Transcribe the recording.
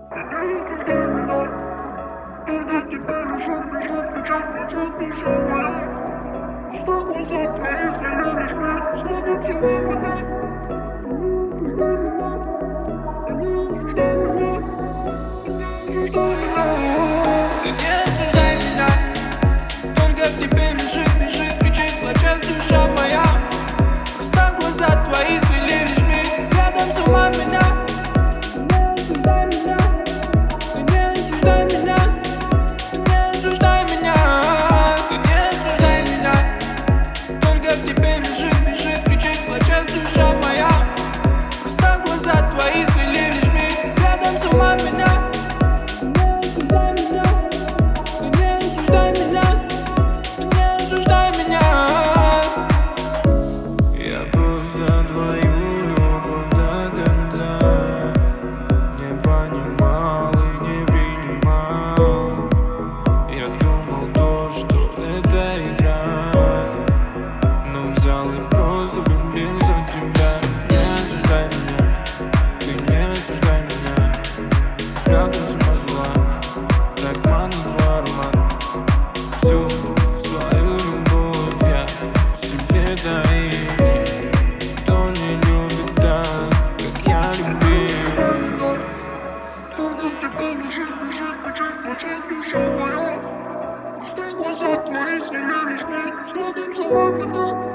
Только тебя лежат, кричат, плачут душа моя. Что глаза твои зрели лишь мне, взглядом всего меня. Не осуждай меня, не осуждай меня. Ты не осуждай меня, только к тебе лежит, кричит, плачет душа моя. Просто глаза твои свели лишь мне, взглядом с ума меня. Душа моя, просто глаза твои свели лишь мне, взглядом с ума меня. Не осуждай меня, не осуждай меня. Я просто твою любовь до конца не понимал и не принимал. Я думал то, что это игра, но взял и просто влюбился в тебя. Не осуждай меня, ты не осуждай меня. Взглядом смазала, так манит твой аромат. Всю свою любовь я себе дарил. Кто не любит так, как я любил. Только в тебя лежит, кричит, плачет душа моя. Просто глаза твои свели лишь мне, взглядом с ума меня.